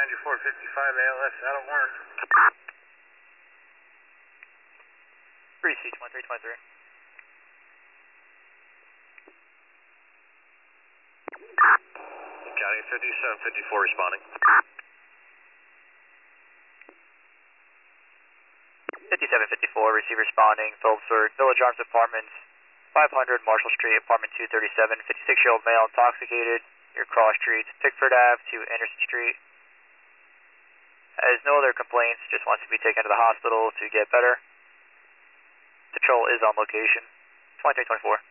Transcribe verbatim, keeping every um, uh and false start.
ninety-four fifty-five A L S out of Warren. three C twenty-three twenty-three. County fifty-seven fifty-four responding. fifty-seven fifty-four, receive responding, Phillipsburg, Village Arms Apartments, five hundred Marshall Street, apartment two thirty-seven, fifty-six-year-old male intoxicated, near cross streets, Pickford Avenue to Anderson Street. Has no other complaints, just wants to be taken to the hospital to get better. Patrol is on location. twenty-three twenty-four.